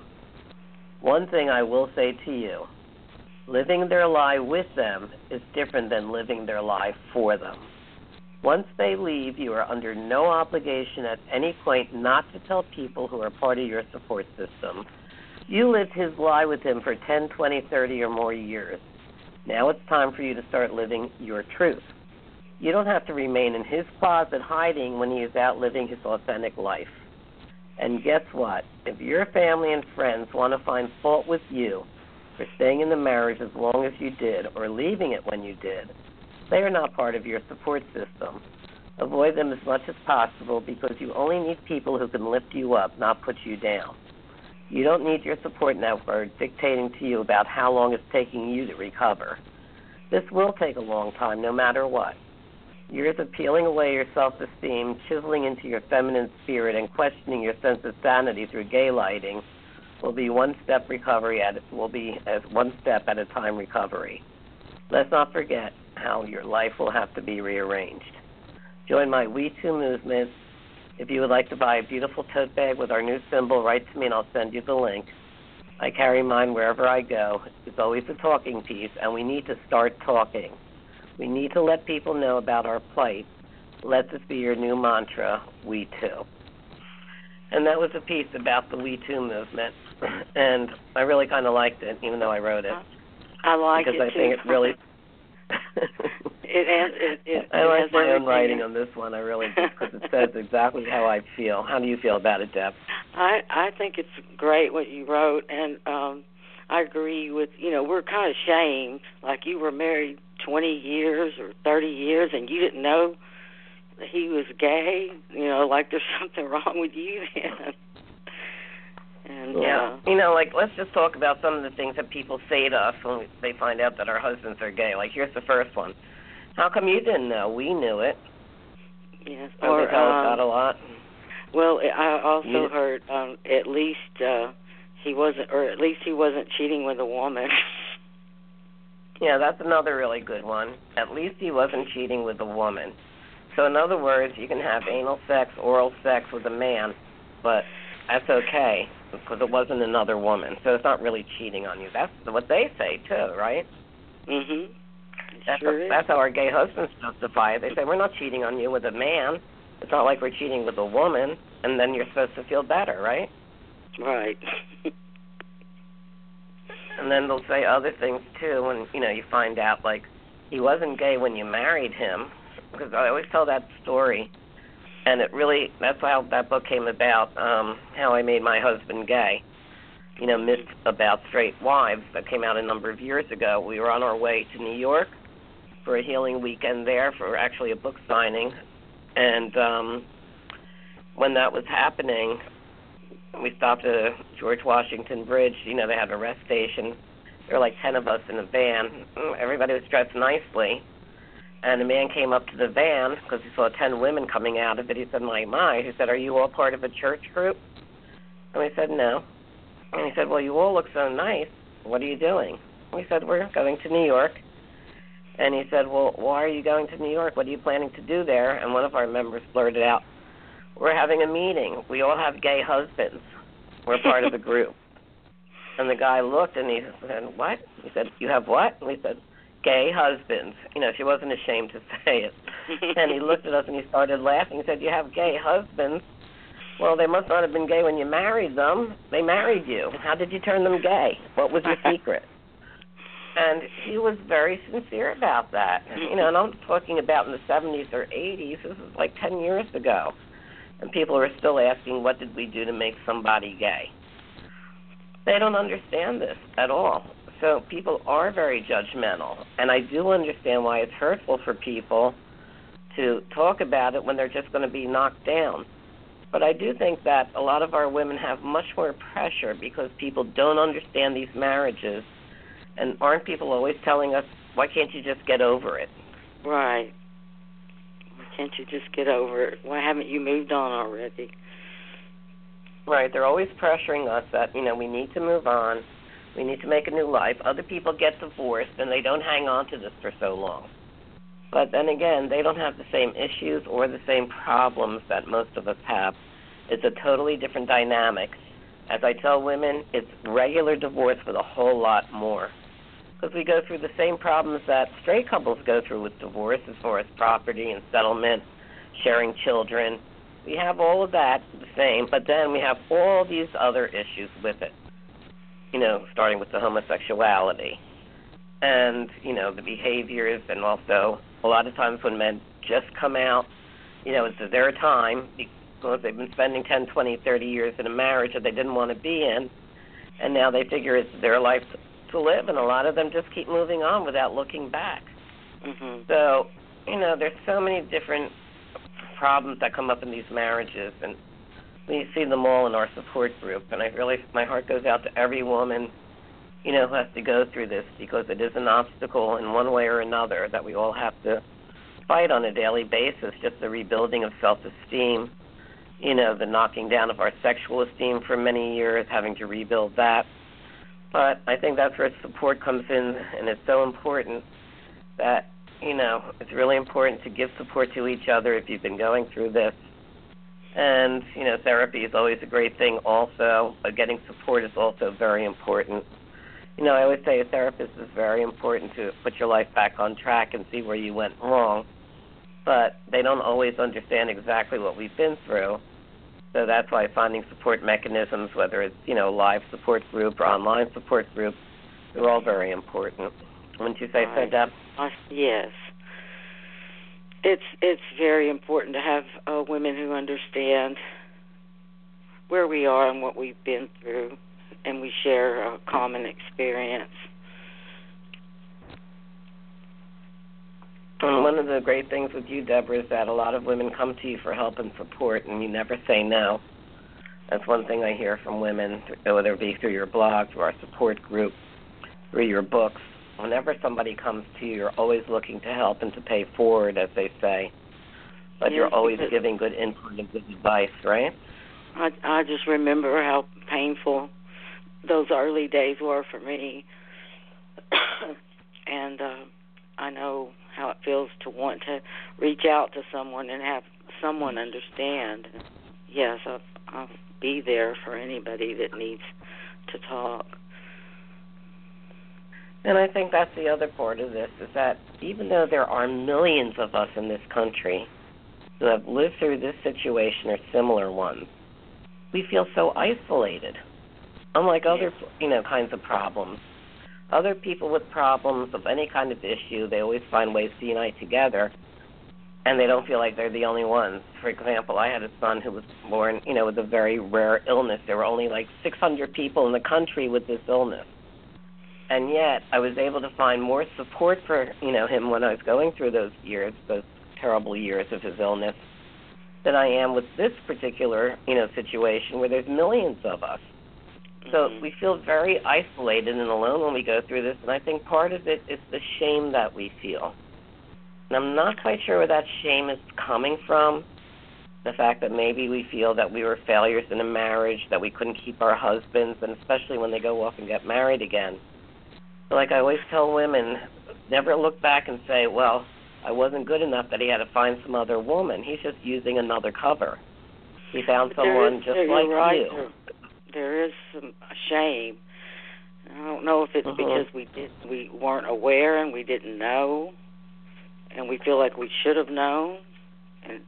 One thing I will say to you, living their lie with them is different than living their lie for them. Once they leave, you are under no obligation at any point not to tell people who are part of your support system. You lived his lie with him for ten, twenty, thirty, or more years. Now it's time for you to start living your truth. You don't have to remain in his closet hiding when he is out living his authentic life. And guess what? If your family and friends want to find fault with you for staying in the marriage as long as you did or leaving it when you did, they are not part of your support system. Avoid them as much as possible because you only need people who can lift you up, not put you down. You don't need your support network dictating to you about how long it's taking you to recover. This will take a long time, no matter what. Years of peeling away your self-esteem, chiseling into your feminine spirit, and questioning your sense of sanity through gay lighting will be one-step recovery at will be as one step at a time recovery. Let's not forget how your life will have to be rearranged. Join my We Too movement. If you would like to buy a beautiful tote bag with our new symbol, write to me and I'll send you the link. I carry mine wherever I go. It's always a talking piece, and we need to start talking. We need to let people know about our plight. Let this be your new mantra, We Too. And that was a piece about the We Too movement, and I really kind of liked it, even though I wrote it. I like because it, I too. think it really... it has, it, it, I it like has my own everything. writing on this one, I really do, because it says exactly how I feel. How do you feel about it, Deb? I I think it's great what you wrote, and um, I agree with, you know, we're kind of shamed, like you were married twenty years or thirty years and you didn't know that he was gay, you know, like there's something wrong with you then. And, yeah, uh, you know, like, let's just talk about some of the things that people say to us when we, they find out that our husbands are gay. Like, here's the first one. How come you didn't know? We knew it. yes. Don't Or, they tell us um, that a lot? Well, I also Yeah. heard um, at least uh, he wasn't, or at least he wasn't cheating with a woman. Yeah, that's another really good one. At least he wasn't cheating with a woman. So in other words, you can have anal sex, oral sex with a man, but that's okay because it wasn't another woman. So it's not really cheating on you. That's what they say too, right? Mhm. That's, Sure a, is. that's how our gay husbands justify it. They say, we're not cheating on you with a man. It's not like we're cheating with a woman, and then you're supposed to feel better, right? Right. And then they'll say other things, too, when, you know, you find out, like, he wasn't gay when you married him, because I always tell that story, and it really, that's how that book came about, um, How I Made My Husband Gay. You know, Myths About Straight Wives, that came out a number of years ago. We were on our way to New York for a healing weekend there for actually a book signing, and um, when that was happening, we stopped at George Washington Bridge. You know, they had a rest station. There were like ten of us in a van. Everybody was dressed nicely. And a man came up to the van because he saw ten women coming out of it. He said, my, my. He said, are you all part of a church group? And we said, no. And he said, well, you all look so nice. What are you doing? We said, we're going to New York. And he said, well, why are you going to New York? What are you planning to do there? And one of our members blurted out, we're having a meeting. We all have gay husbands. We're part of the group. And the guy looked and he said, what? He said, you have what? And we said, gay husbands. You know, she wasn't ashamed to say it. And he looked at us and he started laughing. He said, you have gay husbands? Well, they must not have been gay when you married them. They married you. How did you turn them gay? What was your secret? And he was very sincere about that. You know, and I'm talking about in the seventies or eighties. This was like ten years ago. And people are still asking, what did we do to make somebody gay? They don't understand this at all. So people are very judgmental. And I do understand why it's hurtful for people to talk about it when they're just going to be knocked down. But I do think that a lot of our women have much more pressure because people don't understand these marriages. And aren't people always telling us, why can't you just get over it? Right. Why can't you just get over it? Why haven't you moved on already? Right. They're always pressuring us that, you know, we need to move on. We need to make a new life. Other people get divorced and they don't hang on to this for so long. But then again, they don't have the same issues or the same problems that most of us have. It's a totally different dynamic. As I tell women, it's regular divorce with a whole lot more. Because we go through the same problems that straight couples go through with divorce as far as property and settlement, sharing children. We have all of that the same, but then we have all these other issues with it. You know, starting with the homosexuality and, you know, the behaviors, and also a lot of times when men just come out, you know, it's their time because they've been spending ten, twenty, thirty years in a marriage that they didn't want to be in, and now they figure it's their life to live, and a lot of them just keep moving on without looking back. Mm-hmm. So, you know, there's so many different problems that come up in these marriages, and we see them all in our support group. And I really, my heart goes out to every woman, you know, who has to go through this, because it is an obstacle in one way or another that we all have to fight on a daily basis, just the rebuilding of self-esteem, you know, the knocking down of our sexual esteem for many years, having to rebuild that. But I think that's where support comes in, and it's so important that, you know, it's really important to give support to each other if you've been going through this. And, you know, therapy is always a great thing also, but getting support is also very important. You know, I always say a therapist is very important to put your life back on track and see where you went wrong, but they don't always understand exactly what we've been through. So that's why finding support mechanisms, whether it's, you know, live support group or online support group, they're all very important. Wouldn't you say so, Deb? Uh, yes. It's it's very important to have uh, women who understand where we are and what we've been through, and we share a common experience. And one of the great things with you, Deborah, is that a lot of women come to you for help and support, and you never say no. That's one thing I hear from women, whether it be through your blog, through our support group, through your books. Whenever somebody comes to you, you're always looking to help and to pay forward, as they say. But yes, you're always giving good input and good advice, right? I, I just remember how painful those early days were for me. and uh, I know how it feels to want to reach out to someone and have someone understand. Yes, I'll, I'll be there for anybody that needs to talk. And I think that's the other part of this, is that even though there are millions of us in this country who have lived through this situation or similar ones, we feel so isolated. Unlike other, you know, kinds of problems. Other people with problems of any kind of issue, they always find ways to unite together, and they don't feel like they're the only ones. For example, I had a son who was born, you know, with a very rare illness. There were only like six hundred people in the country with this illness. And yet, I was able to find more support for, you know, him when I was going through those years, those terrible years of his illness, than I am with this particular, you know, situation where there's millions of us. So we feel very isolated and alone when we go through this, and I think part of it is the shame that we feel. And I'm not quite sure where that shame is coming from, the fact that maybe we feel that we were failures in a marriage, that we couldn't keep our husbands, and especially when they go off and get married again. So like I always tell women, never look back and say, well, I wasn't good enough that he had to find some other woman. He's just using another cover. He found But someone is, just like right. you. There, there is some shame. I don't know if it's mm-hmm. because we did we weren't aware and we didn't know, and we feel like we should have known, and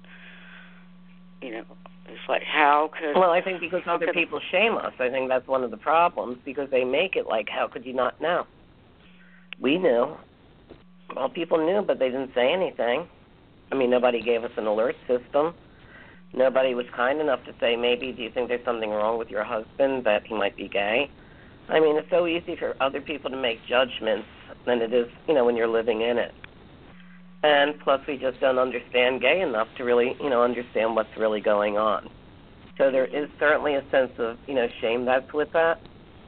you know, it's like how could. Well, I think because other people shame us. I think that's one of the problems, because they make it like, how could you not know? We knew. Well, people knew, but they didn't say anything. I mean, nobody gave us an alert system. Nobody was kind enough to say, maybe, do you think there's something wrong with your husband, that he might be gay? I mean, it's so easy for other people to make judgments than it is, you know, when you're living in it. And plus, we just don't understand gay enough to really, you know, understand what's really going on. So there is certainly a sense of, you know, shame that's with that.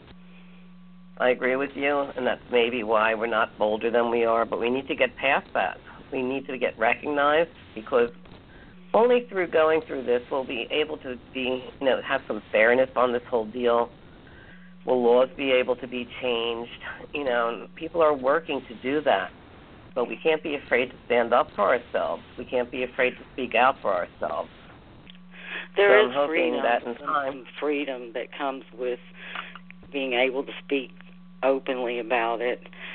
I agree with you, and that's maybe why we're not bolder than we are, but we need to get past that. We need to get recognized, because only through going through this will we be able to be, you know, have some fairness on this whole deal. Will laws be able to be changed? You know, people are working to do that, but we can't be afraid to stand up for ourselves. We can't be afraid to speak out for ourselves. There so is I'm freedom, that in time. some freedom that comes with being able to speak openly about it,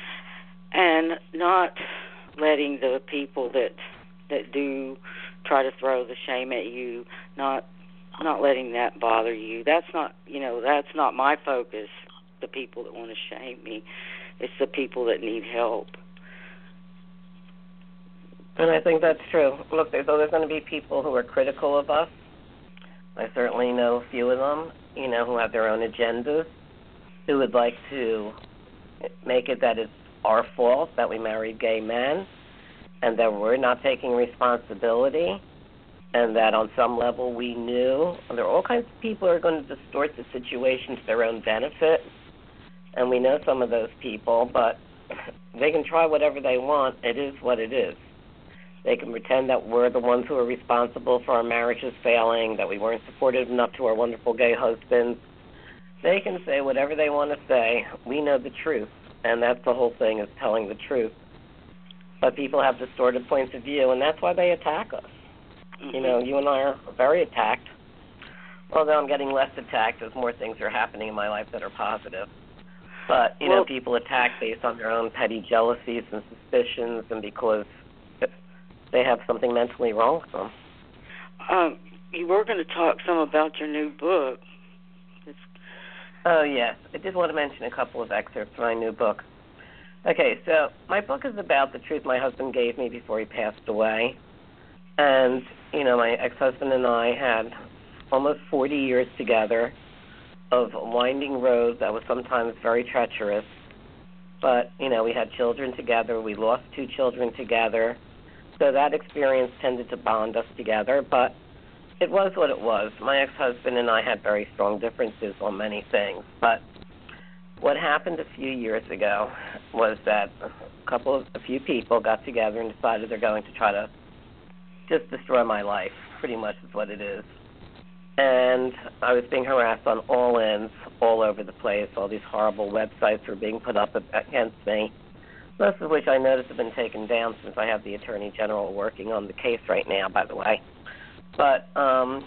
and not letting the people that that do try to throw the shame at you, not not letting that bother you. That's not, you know, that's not my focus, the people that want to shame me. It's the people that need help. And I think that's true. Look, there's always going to be people who are critical of us. I certainly know a few of them, you know, who have their own agendas, who would like to make it that it's our fault that we married gay men and that we're not taking responsibility and that on some level we knew. And there are all kinds of people who are going to distort the situation to their own benefit, and we know some of those people, but they can try whatever they want. It is what it is. They can pretend that we're the ones who are responsible for our marriages failing, that we weren't supportive enough to our wonderful gay husbands. They can say whatever they want to say. We know the truth, and that's the whole thing, is telling the truth. But people have distorted points of view, and that's why they attack us. Mm-hmm. You know, you and I are very attacked, although I'm getting less attacked as more things are happening in my life that are positive. But, you well, know, people attack based on their own petty jealousies and suspicions and because they have something mentally wrong with them. Um, you were going to talk some about your new book. It's... Oh, yes. I did want to mention a couple of excerpts from my new book. Okay, so my book is about the truth my husband gave me before he passed away. And, you know, my ex-husband and I had almost forty years together of a winding road that was sometimes very treacherous. But, you know, we had children together. We lost two children together. So that experience tended to bond us together. But it was what it was. My ex-husband and I had very strong differences on many things. But what happened a few years ago was that a couple of, a few people got together and decided they're going to try to just destroy my life, pretty much is what it is. And I was being harassed on all ends, all over the place. All these horrible websites were being put up against me, most of which I noticed have been taken down since I have the Attorney General working on the case right now, by the way. But, um,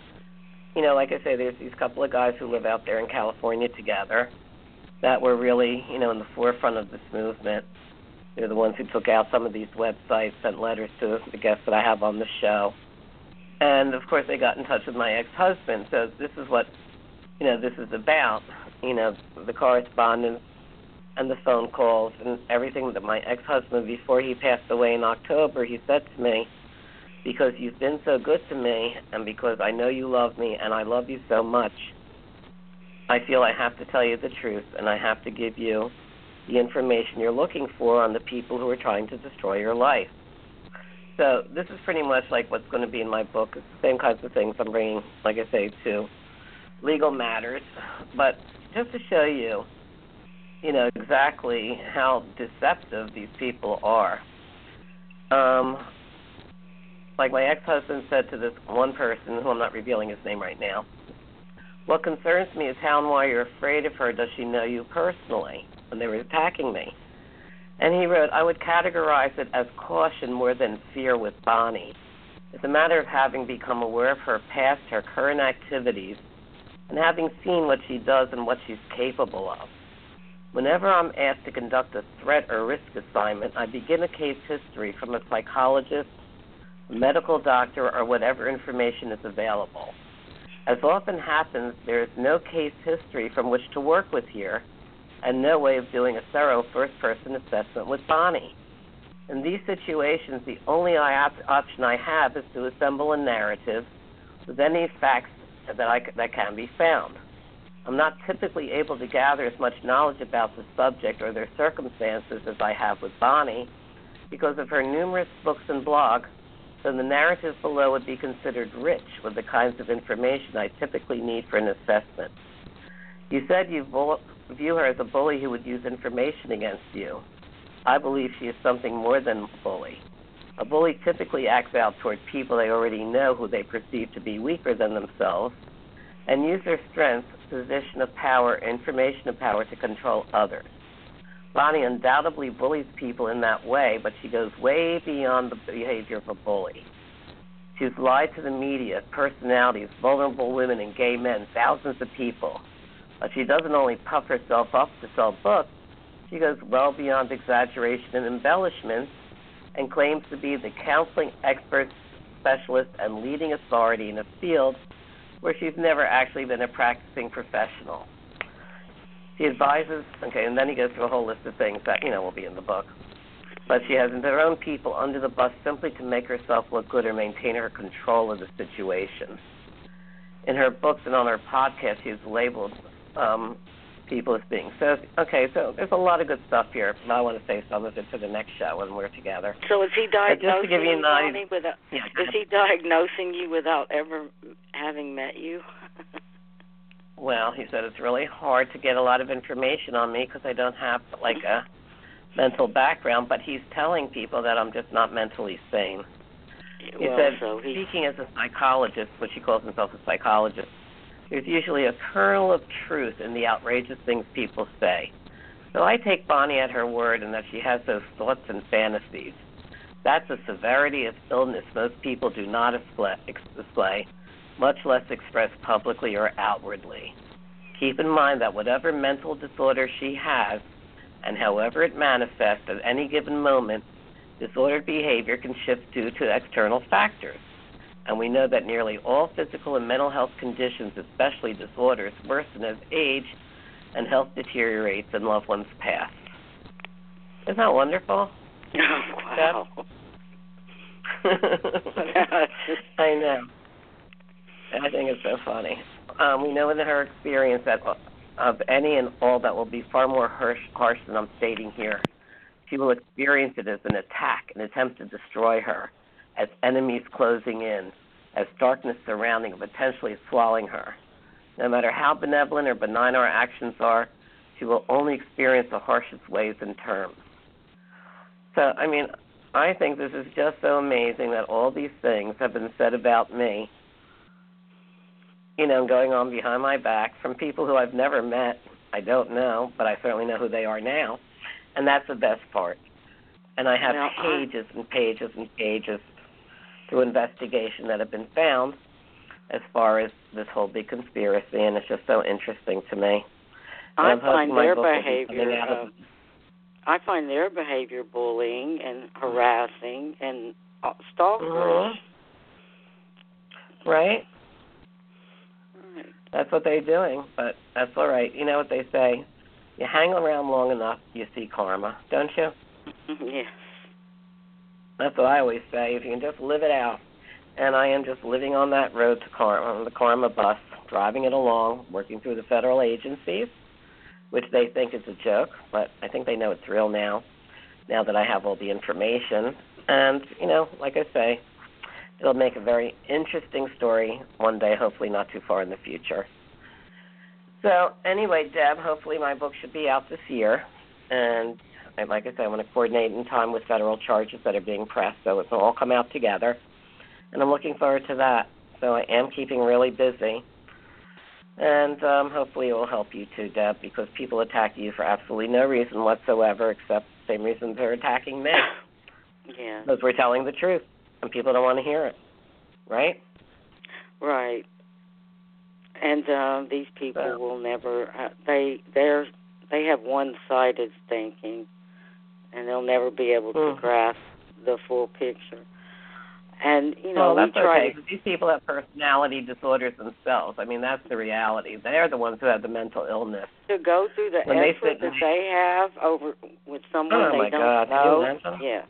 you know, like I say, there's these couple of guys who live out there in California together that were really, you know, in the forefront of this movement. They're the ones who took out some of these websites, sent letters to the guests that I have on the show. And, of course, they got in touch with my ex-husband. So this is what, you know, this is about, you know, the correspondence and the phone calls and everything that my ex-husband, before he passed away in October, he said to me, because you've been so good to me and because I know you love me and I love you so much, I feel I have to tell you the truth and I have to give you the information you're looking for on the people who are trying to destroy your life. So this is pretty much like what's going to be in my book. It's the same kinds of things I'm bringing, like I say, to legal matters. But just to show you, you know, exactly how deceptive these people are. Um, like my ex-husband said to this one person, who I'm not revealing his name right now, what concerns me is how and why you're afraid of her. Does she know you personally? When they were attacking me. And he wrote, I would categorize it as caution more than fear with Bonnie. It's a matter of having become aware of her past, her current activities, and having seen what she does and what she's capable of. Whenever I'm asked to conduct a threat or risk assignment, I begin a case history from a psychologist, a medical doctor, or whatever information is available. As often happens, there is no case history from which to work with here, and no way of doing a thorough first-person assessment with Bonnie. In these situations, the only option I have is to assemble a narrative with any facts that, I, that can be found. I'm not typically able to gather as much knowledge about the subject or their circumstances as I have with Bonnie because of her numerous books and blogs, so the narrative below would be considered rich with the kinds of information I typically need for an assessment. You said you view her as a bully who would use information against you. I believe she is something more than a bully. A bully typically acts out toward people they already know who they perceive to be weaker than themselves and use their strength, position of power, information of power to control others. Bonnie undoubtedly bullies people in that way, but she goes way beyond the behavior of a bully. She's lied to the media, personalities, vulnerable women and gay men, thousands of people. But she doesn't only puff herself up to sell books, she goes well beyond exaggeration and embellishments and claims to be the counseling expert, specialist, and leading authority in a field where she's never actually been a practicing professional. She advises, okay, and then he goes through a whole list of things that, you know, will be in the book. But she has her own people under the bus simply to make herself look good or maintain her control of the situation. In her books and on her podcast, she's labeled Um, people as being so. Okay, so there's a lot of good stuff here. I want to say some of it for the next show when we're together. So is he diagnosing just to give you you, an Bonnie, idea, without? Yeah, is he diagnosing you without ever having met you? Well, he said it's really hard to get a lot of information on me because I don't have like a mental background, but he's telling people that I'm just not mentally sane. He well, said, so he... speaking as a psychologist, which he calls himself a psychologist, there's usually a kernel of truth in the outrageous things people say. So I take Bonnie at her word and that she has those thoughts and fantasies. That's a severity of illness most people do not display, much less express publicly or outwardly. Keep in mind that whatever mental disorder she has, and however it manifests at any given moment, disordered behavior can shift due to external factors. And we know that nearly all physical and mental health conditions, especially disorders, worsen as age and health deteriorates and loved ones pass. Isn't that wonderful? Oh, wow. I know. I think it's so funny. Um, we know in her experience that of any and all that will be far more harsh, harsh than I'm stating here. She will experience it as an attack, an attempt to destroy her, as enemies closing in, as darkness surrounding and potentially swallowing her. No matter how benevolent or benign our actions are, she will only experience the harshest ways and terms. So, I mean, I think this is just so amazing that all these things have been said about me, you know, going on behind my back from people who I've never met. I don't know, but I certainly know who they are now. And that's the best part. And I have now, pages and pages and pages through investigation that have been found as far as this whole big conspiracy, and it's just so interesting to me. I and find their be behavior, be uh, I find their behavior bullying and harassing and uh, stalkerish. Mm-hmm. Right? Right. That's what they're doing, but that's all right. You know what they say? You hang around long enough, you see karma, don't you? Yes. That's what I always say. If you can just live it out. And I am just living on that road to karma, on the karma bus, driving it along, working through the federal agencies, which they think is a joke, but I think they know it's real now, now that I have all the information. And, you know, like I say, it'll make a very interesting story one day, hopefully not too far in the future. So anyway, Deb, hopefully my book should be out this year. And like I said, I want to coordinate in time with federal charges that are being pressed, so it will all come out together. And I'm looking forward to that. So I am keeping really busy. And um, hopefully it will help you too, Deb, because people attack you for absolutely no reason whatsoever except the same reason they're attacking me. Yeah. Because we're telling the truth, and people don't want to hear it. Right? Right. And uh, these people So. will never. Uh, they they're they have one-sided thinking, and they'll never be able to mm. grasp the full picture. And you know, well, that's we try okay, because these people have personality disorders themselves. I mean, that's the reality. They're the ones who have the mental illness. to go through the When they effort sit that and- they have over with someone Oh, they my don't God. Can you know. imagine? Yeah.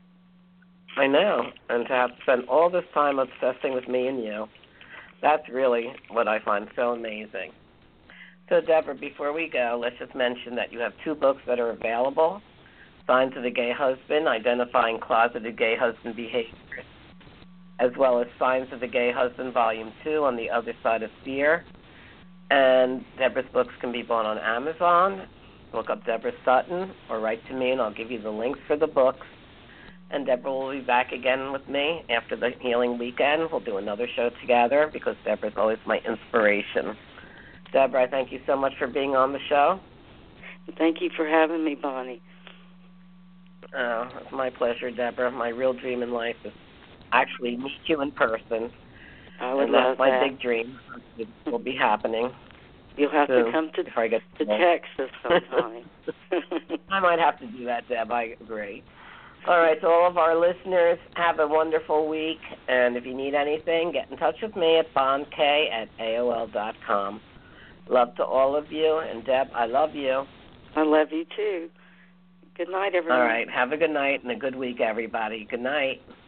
I know, and to have to spend all this time obsessing with me and you, that's really what I find so amazing. So, Deborah, before we go, let's just mention that you have two books that are available, Signs of the Gay Husband, Identifying Closeted Gay Husband Behaviors, as well as Signs of the Gay Husband, Volume two, On the Other Side of Fear. And Deborah's books can be bought on Amazon. Look up Deborah Sutton or write to me, and I'll give you the links for the books. And Deborah will be back again with me after the healing weekend. We'll do another show together because Deborah's always my inspiration. Deborah, I thank you so much for being on the show. Thank you for having me, Bonnie. Oh, it's my pleasure, Deborah. My real dream in life is actually meet you in person. I would and love that's my that. big dream. It will be happening. You'll have soon, to come to, before I get to Texas sometime. I might have to do that, Deb. I agree. All right, to all of our listeners, have a wonderful week. And if you need anything, get in touch with me at bondk at A O L dot com. Love to all of you. And, Deb, I love you. I love you, too. Good night, everyone. All right, have a good night and a good week, everybody. Good night.